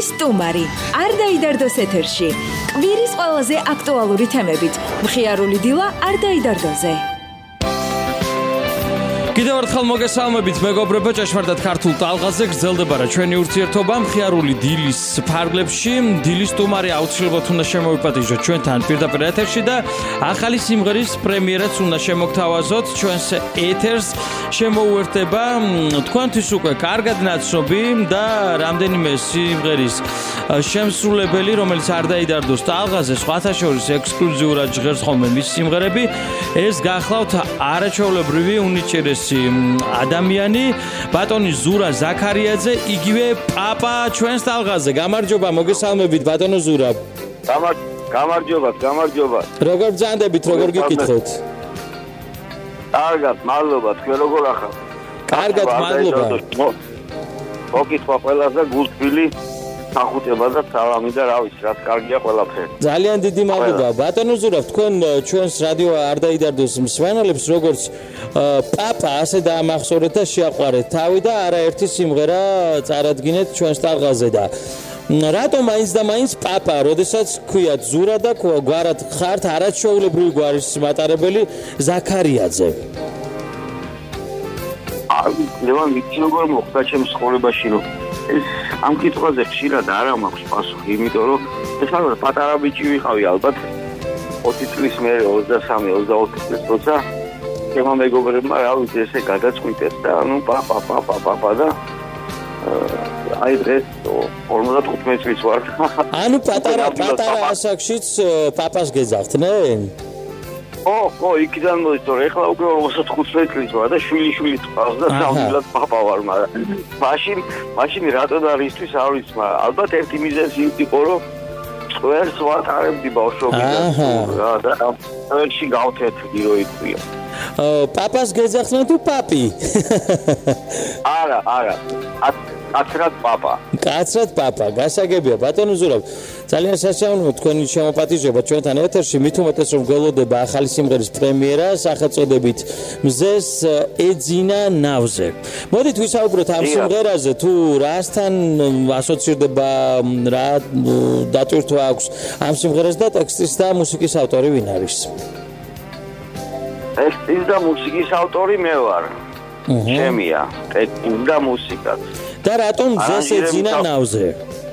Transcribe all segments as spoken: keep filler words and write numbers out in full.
დილის სტუმარი არ დაიდარდოს ეთერში. კვირის ყველაზე აქტუალური თემებით. მხიარული დილა არ დაიდარდოზე. კიდევ ერთხელ მოგესალმებით მეგობრებო, ჭეშმარიტად ქართულ ტალღაზე გრძელდება რა ჩვენი ურთიერთობა მხიარული დილის ფარგლებში. დილის სტუმარი აუცილებლად უნდა შემოვიპატიჟოთ ჩვენთან პირდაპირ ეთერში და ახალი სიმღერის პრემიერაც უნდა შემოგთავაზოთ ჩვენს ეთერს. შემოუერთდება თქვენთვის უკვე კარგად ნაცნობი და რამდენიმე სიმღერის შემსრულებელი, რომელიც არ დაიდარდოს ტალღაზე, სხვათა შორის ექსკლუზიურად ჟღერს ხოლმე მის სიმღერები. ეს გახლავთ არაჩვეულებრივი უნიჭერესი ადამიანი, ბატონი ზურა ზაქარიაძე, იგივე პაპა ჩვენს ტალღაზე. გამარჯობა, მოგესალმებით ბატონო ზურა. გამარჯობათ, გამარჯობათ. როგორ ბრძანდებით, როგორ გიკითხოთ? კარგად, მადლობა, თქვენ როგორ ახალ? კარგად, მადლობა. მოგითხრა ყველაზე გულთბილი ახუტება და სალამი და რა ვიცი, რაც კარგია ყველაფერი. ძალიან დიდი მადლობა. ბატონო ზურა, თქვენ ჩვენს რადიო არ დაიდარდოს მსმენელებს როგორც პაპა ასე დაამახსოვრეთ და შეაყვარეთ თავი და არაერთი სიმღერა წარადგინეთ ჩვენს ტალღაზე და რატომ მაინც და მაინც პაპა, როდესაც ქვიათ ზურა და გვარად ხართ არაჩვეულებრივი გვარის მატარებელი ზაქარიაძე? ლევან, ვიცი როგორ მოხდა ჩემს ცხოვრებაში, რომ ეს ამ კითხვაზე ხშირად არ მაქვს პასუხი, იმიტომ რომ ეს ალბათ პატარა ბიჭი ვიყავი ალბათ ოცი წლის მერე ოცდასამი ოცდაოთხი წლის როცა ჩემო მეგობრებმა რა ვიცი ესე გადაწყვიტეს და ნუ პაპა პაპა პაპა და აი დღეს ორმოცდათხუთმეტი წლის ვარ. ანუ პატარა პატარა ასაკშიც პაპას გეძახდნენ? ო, ო, იქიდან მოდის, რომ ეხლა უკვე ორმოცდათხუთმეტი წლის ვარ და შვილი შვილი წავს და სამილად პაპა ვარ, მაგრამ მაშინ მაშინ რატომ და რისთვის არ ვიცი, მაგრამ ალბათ ერთი მიზეზი იყო, რომ ყველს ვატარებდი ბავშვობიდან რა და ერთში გავთეთრდი რო იყვია. პაპას გეძახდნენ თუ პაპი? არა, არა. კაცრად პაპა. კაცრად პაპა, გასაგებია ბატონო ზურა. ძალიან სასიამოვნოა თქვენი შემოპატიჟება ჩვენთან ეთერში, მით უმეტეს რომ გველოდება ახალი სიმღერის პრემიერა სახელწოდებით მზეს ეძინა ნავზე. მოდით ვისაუბროთ ამ სიმღერაზე, თუ რასთან ასოცირდება, რა დატვირთვა აქვს ამ სიმღერას და ტექსტის და მუსიკის ავტორი ვინ არის? ტექსტის და მუსიკის ავტორი მე ვარ. ჩემია, ტექსტი და მუსიკაც. და რატომ მზეს ეძინა ნავზე?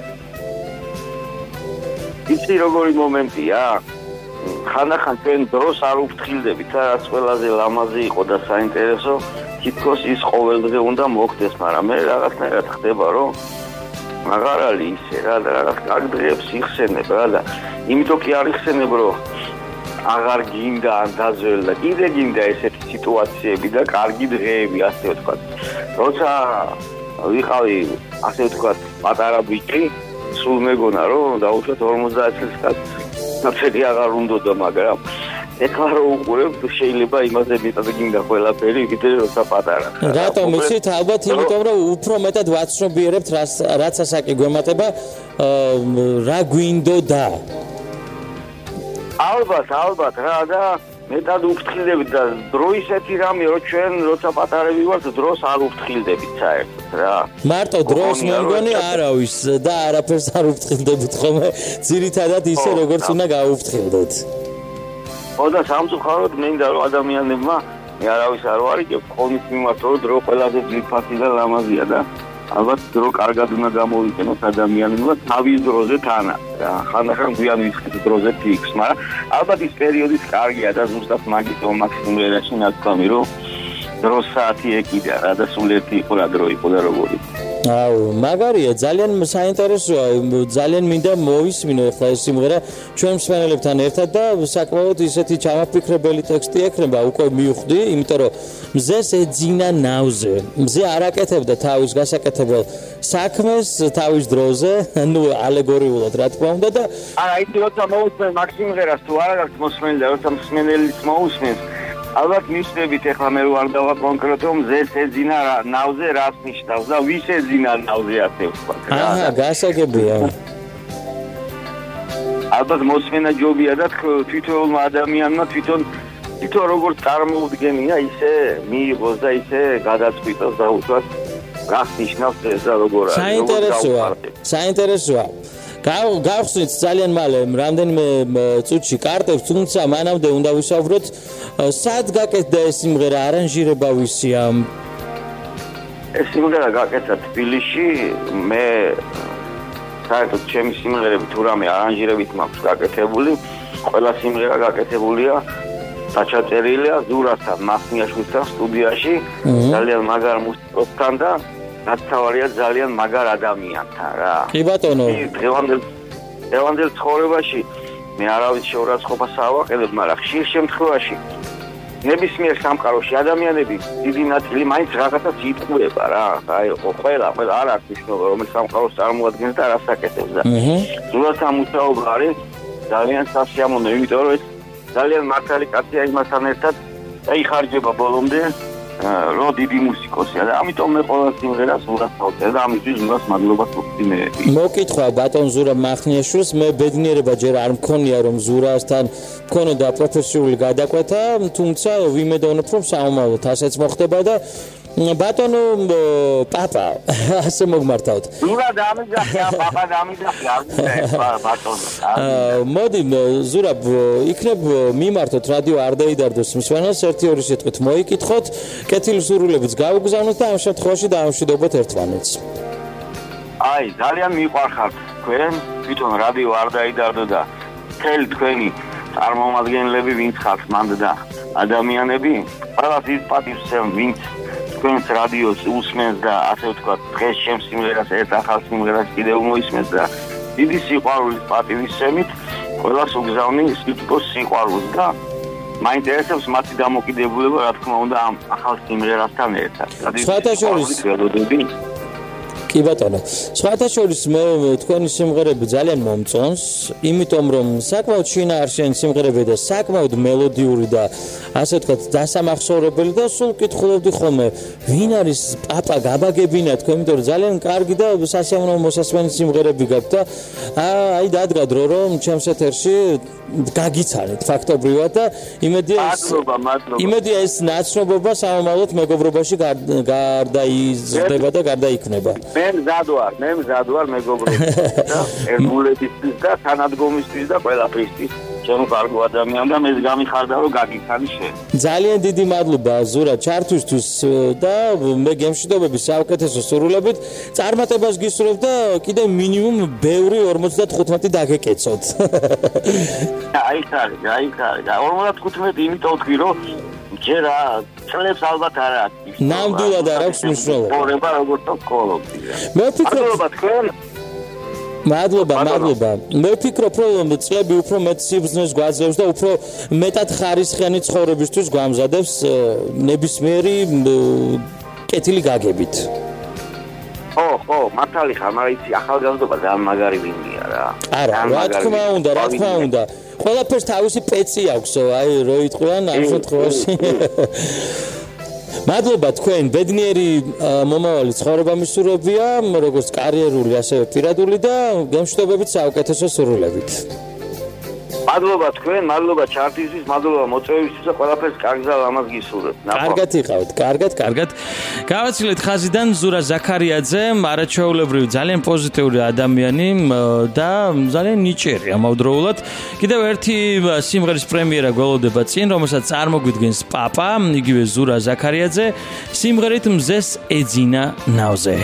იცი როგორი მომენტია? ხანდახან ჩვენ დროს არ უფრთხილდებით, რაც ყველაზე ლამაზი იყო და საინტერესო, თითქოს ის ყოველდღე უნდა მოხდეს, მაგრამ მე რაღაცნაირად ხდება, რომ აღარ არის ისე რა და რაღაც კარგ დღეებს იხსენებ რა და იმიტომ კი არ იხსენებ, რომ აღარ გინდა ან დაძველ და კიდე გინდა ესეთი სიტუაციები და კარგი დღეები, ასე ვთქვათ. როცა ვიყავი, ასე ვთქვათ, პატარა ბიჭი, სულ მეგონა რომ დაუშვათ ორმოცდაათი წლის კაცს. ნაცელი აღარ უნდოდა, მაგრამ ეხლა რო უყურებ, შეიძლება იმაზე მეტად გინდა ყველაფერი, ვიდრე როცა პატარა. რატომ იცით? ალბათ იმიტომ რომ უფრო მეტად ვაცნობიერებთ რაც ასაკი გვემატება, რა გვინდოდა. ალბათ, ალბათ რა და მეტად უფრთხილდებით და დრო ისეთი რამე რომ ჩვენ როცა პატარები ვართ დროს არ უფრთხილდებით საერთოდ რა. მარტო დროს მე მგონი არავის და არაფერს არ უფრთხილდებით ხოლმე, ძირითადად ისე როგორც უნდა გაუფრთხილდეთ. ო და სამწუხაროდ მინდა რომ ადამიანებმა მე არავის არ ვარიგებ ხოლმე მიმართ რომ დრო ყველაზე ძირფასი და ლამაზია და ალბათ დრო კარგად უნდა გამოვიყენოთ ადამიანებმა თავის დროზე თანაც რა. ხანდახან გვიან ვიხდით დროზე ფიქს, მაგრამ ალბათ ის პერიოდიც კარგია და ზუსტად მაგითო მაქსიმუმ ერაში ნათქვამი რომ დროს საათი ეკიდა რა და სულ ერთი იყო რა დრო იყო და როგორი. აუ, მაგარია, ძალიან საინტერესოა, ძალიან მინდა მოვისმინო ახლა ეს სიმღერა ჩვენ მსმენელებთან ერთად და საკმაოდ ისეთი ჩამაფიქრებელი ტექსტი ექნება, უკვე მივხვდი, იმიტომ რომ მზეს ეძინა ნავზე. მზე არ აკეთებდა თავის გასაკეთებელ საქმეს თავის დროზე, ნუ ალეგორიულად რა თქმა უნდა და არა, იცი როცა მოусმენ მაგ სიმღერას თუ არა გაქვს მოსმენელი და როცა მსმენელიც მოусმენს ალბათ მისწრებით ეხლა მე ვარ დავა კონკრეტო მზეს ეძინა ნავზე რას ნიშნავს და ვის ეძინა ნავზე ასე ვთქვათ რა. აჰა, გასაგებია. ალბათ მოსმენა ჯობია და თვითონმა ადამიანმა თვითონ თვითონ როგორც წარმოუდგენია ისე მიიღოს და ისე გადაწყვიტოს და უთქვას რას ნიშნავს ეს და როგორ არის საინტერესოა საინტერესოა გავხსნით ძალიან მალე რამდენიმე წუთში კარტებს თუმცა მანამდე უნდა ვისაუბროთ სად გაკეთდა ეს სიმღერა არანჟირება ვისია ეს სიმღერა გაკეთდა თბილისში მე საერთოდ ჩემი სიმღერები თუ რამე არანჟირებით მაქვს გაკეთებული ყველა სიმღერა გაკეთებულია დაჩაწერილია ზურასთან მასნიაშვილთან სტუდიაში ძალიან მაგარ მუსიკოსთან და ნაცავარია ძალიან მაგარ ადამიანთან რა კი ბატონო დღევანდელ დღევანდელ ცხოვრებაში მე არავის შეურაცხყოფას ავაყენებ მაგრამ ხშირ შემთხვევაში ნებისმიერ სამყაროში ადამიანები დიდი ნაწილი მაინც რაღაცას იტყუება რა აი ყველა ყველა არ აქვს მნიშვნელობა რომელ სამყაროს წარმოადგენს და რას აკეთებს და ზურასთან მუშაობა არის ძალიან სასიამოვნო იმიტომ რომ ძალიან მართალი კაცია იმასთან ერთად დაიხარჯება ბოლომდე რო დიდი მუსიკოსია და ამიტომ მე ყველა სიმღერას ზურას ავწერე და ამისთვის ზურას მადლობას ვუხდი მე. მოკითხვა ბატონ ზურა მახნიაშვილს მე ბედნიერება ჯერ არ მქონია რომ ზურასთან მქონოდა პროფესიული გადაკვეთა თუმცა ვიმედოვნებ რომ საომაროდ ასეც მოხდება და ბატონო პაპა ასე მოგმართავთ. ზურა დამიძახე პაპა დამიძახე ბატონო. მოდი ზურა იქნებ მიმართოთ რადიო არ დაიდარდოს მსმენელს ერთი ორი სიტყვით მოიკითხოთ კეთილი სურვილებიც გავუგზავნოთ და ამ შემთხვევაში დაამშვიდობოთ ერთმანეთს. აი ძალიან მიყვარხართ თქვენ თვითონ რადიო არ დაიდარდო და მთელი თქვენი წარმომადგენლები ვინც ხართ მანდ და ადამიანები ყველას ის პატივს ვინც თქვენს რადიოს უსმენს და ასე ვთქვათ დღეს ჩემს სიმღერას ერთ ახალ სიმღერას კიდევ მოისმენს და დიდი სიყვარულის პატივისცემით ყველას უგზავნი სიტყვის სიყვარულს და მაინტერესებს მათი დამოკიდებულება რა თქმა უნდა ამ ახალ სიმღერასთან ერთად. სხვათა შორის კი ბატონო სხვათა შორის მე თქვენი სიმღერები ძალიან მომწონს იმიტომ რომ საკმაოდ შინაარსიანი სიმღერები და საკმაოდ მელოდიური და ასე ვთქვათ დასამახსოვრებელი და სულ კითხულობდი ხოლმე ვინ არის პაპა გაბაგებინა თქვენ იმიტომ რომ ძალიან კარგი და სასიამოვნო მოსასმენი სიმღერები გაქვთ და აი დადგა დრო რომ ჩემს ეთერში გაგიცანით ფაქტობრივად და იმედია ეს იმედია ეს ნაცნობობა სამომავლოდ მეგობრობაში გარდაიზრდება და გარდაიქმნება მე მზად ვარ, მე მზად ვარ მეგობრებისთვის და ერთგულებისთვის და თანადგომისთვის და ყველაფრისთვის. ჩემო კარგო ადამიან და მე გამიხარდა რომ გაგიქანი შენ. ძალიან დიდი მადლობა ზურა ჩართვისთვის და მე გემშვიდობები საუკეთესო სურვილებით. წარმატებას გისურვებ და კიდე მინიმუმ ბევრი ორმოცდათხუთმეტი დაგეკეცოთ. აი ხარი, აი ხარი. ორმოცდათხუთმეტი იმიტომ თქვი რომ ჯერ წლებს ალბათ არ აქვს. ნამდვილად არ აქვს მნიშვნელობა. ხორება როგორც ვქოლობდი. მე ვფიქრობ მადლობა თქვენ. მადლობა, მადლობა. მე ვფიქრობ რომ წლები უფრო მეტ სიბრძნეს გვაძლევს და უფრო მეტად ხარისხიანი ცხოვრებისთვის გვამზადებს ნებისმიერი კეთილი გაგებით. ხო, ხო, მართალი ხარ, მაგრამ იცი ახალგაზრდობა ძალიან მაგარი ვინია რა. არა, რა თქმა უნდა, რა თქმა უნდა. ყველაფერს თავისი პეცი აქვს, აი რო იტყვიან ამ შემთხვევაში. მადლობა თქვენ, ბედნიერი მომავალი ცხოვრება მისურვებია, როგორც კარიერული, ასევე პირადული და გემშვიდობებით საუკეთესო სურვილებით. მადლობა თქვენ, მადლობა ჩართვისთვის, მადლობა მოწვევისთვის და ყველაფერს კარგს და ლამაზ გისურვებთ. კარგად იყავთ, კარგად, კარგად. გავაცილეთ ხაზიდან ზურა ზაქარიაძე, არაჩვეულებრივი, ძალიან პოზიტიური ადამიანი და ძალიან ნიჭიერი ამავდროულად. კიდევ ერთი სიმღერის პრემიერა გველოდება წინ, რომელსაც წარმოგვიდგენს პაპა, იგივე ზურა ზაქარიაძე, სიმღერით მზეს ეძინა ნავზე.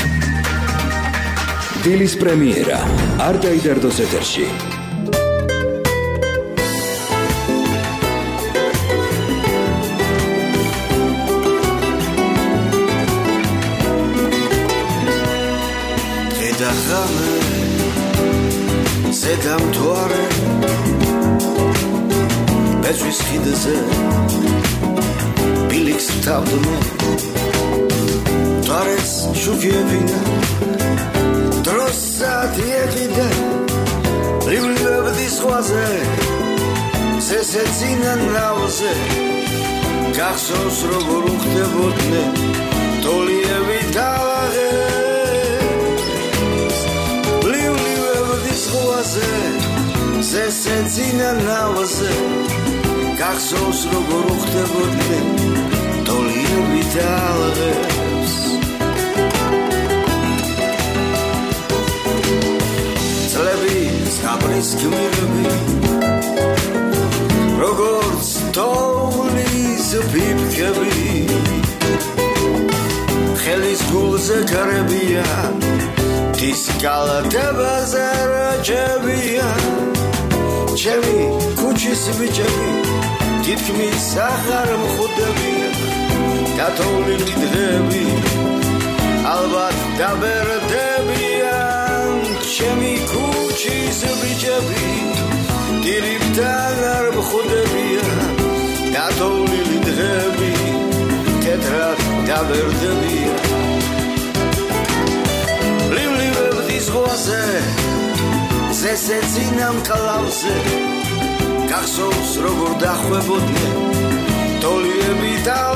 დილის პრემიერა არ დაიდარდოს ეთერში. ზედამთვარე ბეჭვის ხიდზე ბილიქს თავდმე თორეს შუქებინა დროს საათი ეყიდა ლივლებდი სხვაზე ზესეცინა ნავზე გახსოვს როგორ უხდებოდნენ თოლიები დავაღე ზესეცინა ნავზე გახსოვს როგორ უხდებოდნენ თოლიები და ალღებს არის გმირები როგორც თოვლის ფიფქები ხელის გულზე გარებია დის კალათებაზე რაჭებია ჩემი ქუჩის ბიჭები თითქმის აღარ მხვდებიან დათოვლილი დღეები ალბათ დაბერდებიან ჩემი ქუჩის ბიჭები დირიბთან არ მხვდებიან დათოვლილი დღეები თეთრად დაბერდებიან ლიმლივებდის ზღვაზე ზესეცინამ კლავზე გახსოვს როგორ დახვებოდნენ თოლიები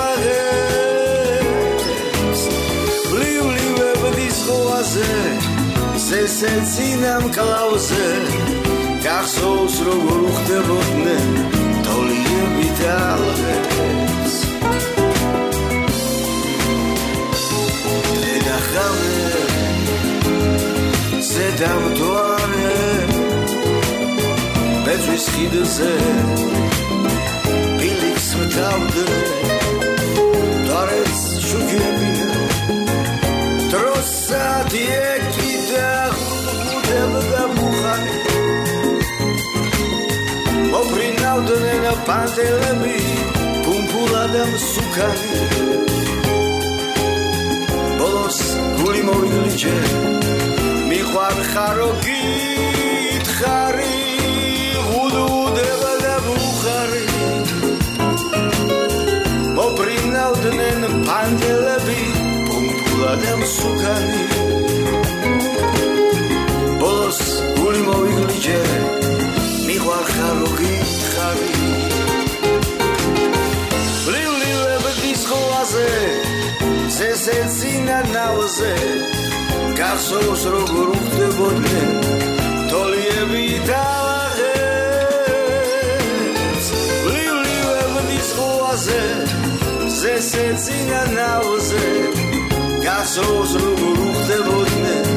დალაღებს ლიმლივებდის ზღვაზე ზესეცინამ კლავზე გახსოვს როგორ უხდებოდნენ თოლიები დალაღებს დედახავე ზედამთვარე მეძვის ხიდზე ბილიქს მთავდე დარեց შუქებია დროს საათი ეკიდა უდევდა მუხანი მოფრინავდნენ პანტელები პუმპულად მსუქანი ბოლოს გული მოვიგლიჯე მიყვარ ხარო გითხარი უდუდება და ბუხარი მოფრინავდნენ პანტელები პუმპულად მსუქანი ბოლოს გული მოვიგლიჯე მიყვარ ხარო გითხარი ლილივებდის ზღვაზე ზესეცინა ნავზე გახსოვს როგორ უხდებოდნენ თოლიები დალაღებს ლილივებდის ზღვაზე ზესეცინა ნავზე გახსოვს როგორ უხდებოდნენ